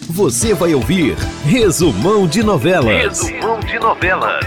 Você vai ouvir Resumão de Novelas. Resumão de Novelas.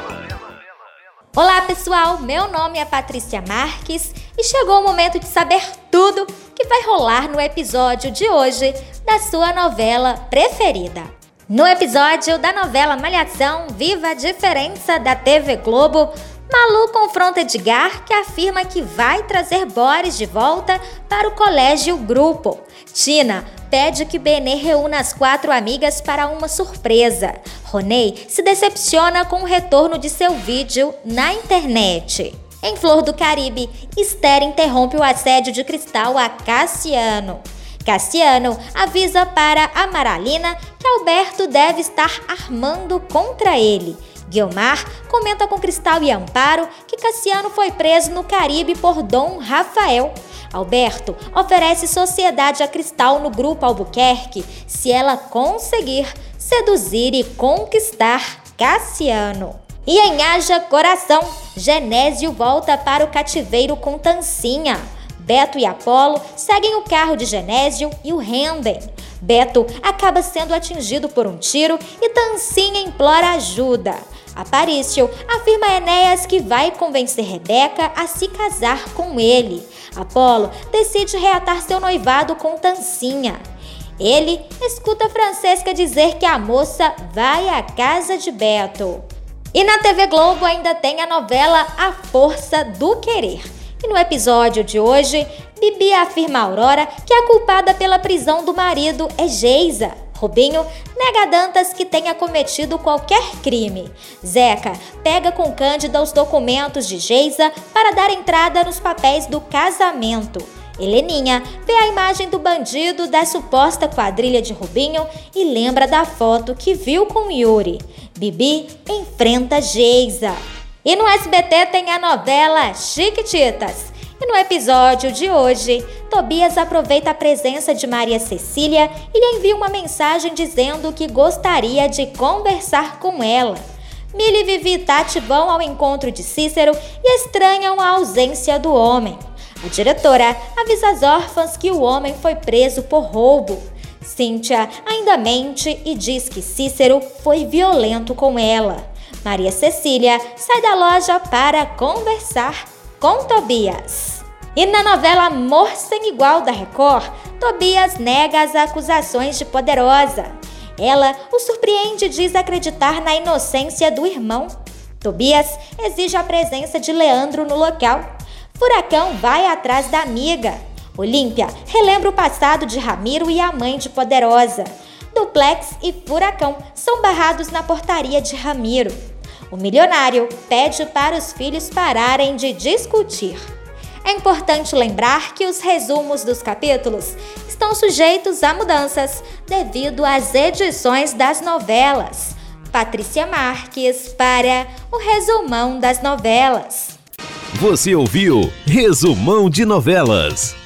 Olá pessoal, meu nome é Patrícia Marques e chegou o momento de saber tudo que vai rolar no episódio de hoje da sua novela preferida. No episódio da novela Malhação, Viva a Diferença da TV Globo, Malu confronta Edgar, que afirma que vai trazer Boris de volta para o colégio Grupo. Tina pede que Benê reúna as 4 amigas para uma surpresa. Ronei se decepciona com o retorno de seu vídeo na internet. Em Flor do Caribe, Esther interrompe o assédio de Cristal a Cassiano. Cassiano avisa para Amaralina que Alberto deve estar armando contra ele. Guilmar comenta com Cristal e Amparo que Cassiano foi preso no Caribe por Dom Rafael. Alberto oferece sociedade a Cristal no Grupo Albuquerque se ela conseguir seduzir e conquistar Cassiano. E em Haja Coração, Genésio volta para o cativeiro com Tancinha. Beto e Apolo seguem o carro de Genésio e o rendem. Beto acaba sendo atingido por um tiro e Tancinha implora ajuda. Aparício afirma a Enéas que vai convencer Rebeca a se casar com ele. Apolo decide reatar seu noivado com Tancinha. Ele escuta Francesca dizer que a moça vai à casa de Beto. E na TV Globo ainda tem a novela A Força do Querer. E no episódio de hoje, Bibi afirma a Aurora que a culpada pela prisão do marido é Geisa. Rubinho nega a Dantas que tenha cometido qualquer crime. Zeca pega com Cândida os documentos de Geisa para dar entrada nos papéis do casamento. Heleninha vê a imagem do bandido da suposta quadrilha de Rubinho e lembra da foto que viu com Yuri. Bibi enfrenta Geisa. E no SBT tem a novela Chiquititas. E no episódio de hoje, Tobias aproveita a presença de Maria Cecília e lhe envia uma mensagem dizendo que gostaria de conversar com ela. Mili, Vivi e Tati vão ao encontro de Cícero e estranham a ausência do homem. A diretora avisa as órfãs que o homem foi preso por roubo. Cíntia ainda mente e diz que Cícero foi violento com ela. Maria Cecília sai da loja para conversar com Tobias. E na novela Amor Sem Igual da Record, Tobias nega as acusações de Poderosa. Ela o surpreende e diz acreditar na inocência do irmão. Tobias exige a presença de Leandro no local. Furacão vai atrás da amiga. Olímpia relembra o passado de Ramiro e a mãe de Poderosa. Duplex e Furacão são barrados na portaria de Ramiro. O milionário pede para os filhos pararem de discutir. É importante lembrar que os resumos dos capítulos estão sujeitos a mudanças devido às edições das novelas. Patrícia Marques para o Resumão das Novelas. Você ouviu Resumão de Novelas.